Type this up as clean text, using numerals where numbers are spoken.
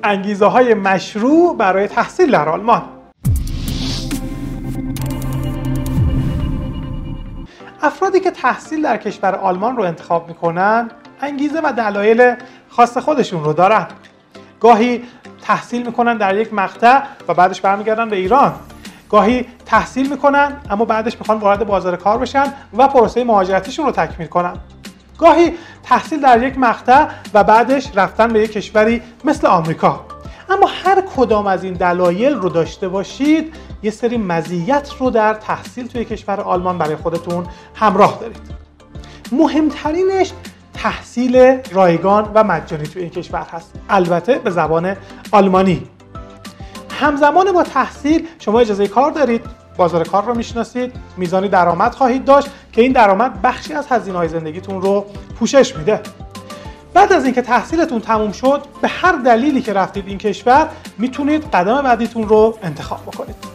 انگیزه‌های مشروع برای تحصیل در آلمان. افرادی که تحصیل در کشور آلمان رو انتخاب میکنن انگیزه و دلایل خاص خودشون رو دارن. گاهی تحصیل میکنن در یک مقطع و بعدش برمیگردن به ایران. گاهی تحصیل میکنن اما بعدش میخوان وارد بازار کار بشن و پروسه مهاجرتیشون رو تکمیل کنن. گاهی تحصیل در یک مقطع و بعدش رفتن به یک کشوری مثل آمریکا. اما هر کدام از این دلایل رو داشته باشید یه سری مزیت رو در تحصیل توی کشور آلمان برای خودتون همراه دارید. مهمترینش تحصیل رایگان و مجانی توی این کشور هست، البته به زبان آلمانی. همزمان با تحصیل شما اجازه کار دارید، بازار کار رو میشناسید، میزانی درآمد خواهید داشت که این درآمد بخشی از هزینه‌های زندگیتون رو پوشش میده. بعد از اینکه تحصیلتون تموم شد، به هر دلیلی که رفتید این کشور میتونید قدم بعدیتون رو انتخاب بکنید.